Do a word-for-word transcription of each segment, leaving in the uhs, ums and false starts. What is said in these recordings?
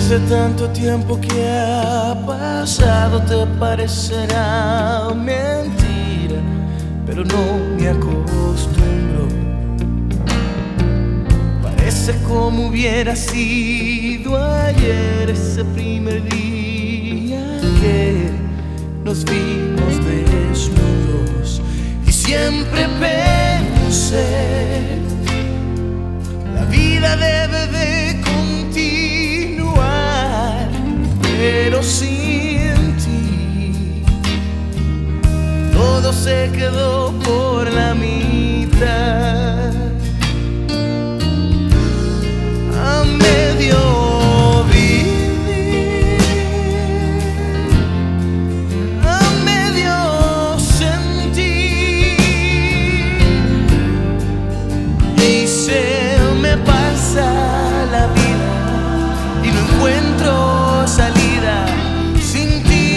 Después de tanto tiempo que ha pasado, te parecerá mentira, pero no me acostumbro. Parece como hubiera sido ayer, ese primer día que nos vimos desnudos. Y siempre pensé, la vida debe de continuar, pero sin ti todo se quedó por la mitad. A medio vivir, a medio sentir, y se me pasa la vida y no encuentro salida sin ti.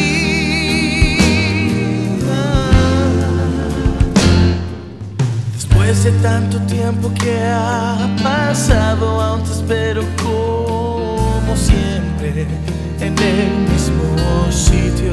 Después de tanto tiempo que ha pasado, aún te espero como siempre en el mismo sitio.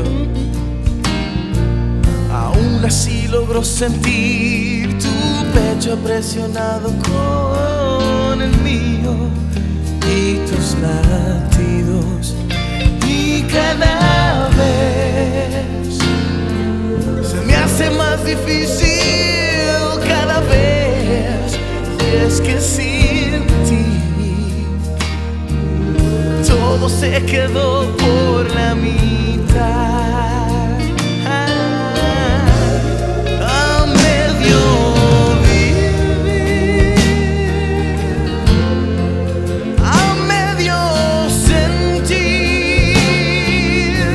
Aún así logro sentir tu pecho presionado con el mío y tus latidos. Y cada vez se me hace más difícil, cada vez. Y es que sin ti todo se quedó por la mitad. A medio vivir, a medio sentir,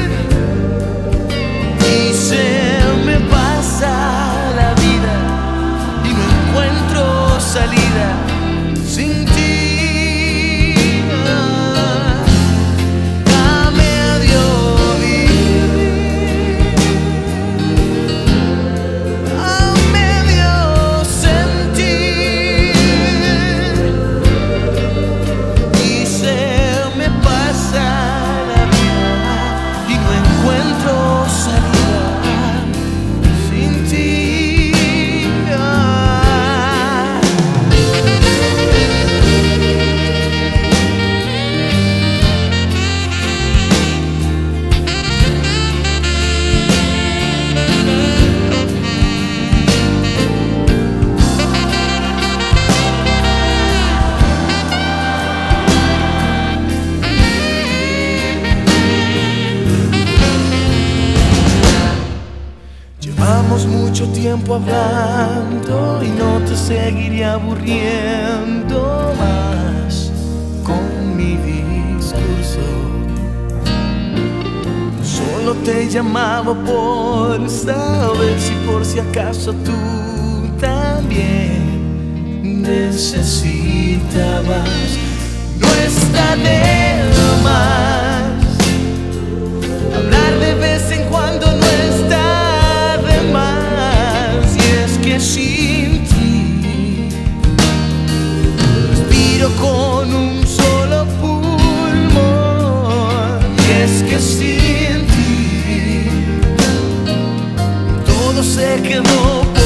y se me pasa la vida y no encuentro salida sin ti. A medio vivir, a medio sentir, y se me pasa la vida y no encuentro salida sin ti. Llevamos mucho tiempo hablando y no te seguiré aburriendo más con mi discurso. Solo te llamaba por saber si por si acaso tú también necesitabas. No está de más hablar de vez en cuando, no está más. Y es que sin ti respiro con un solo pulmón. Y es que sin ti todo se quedó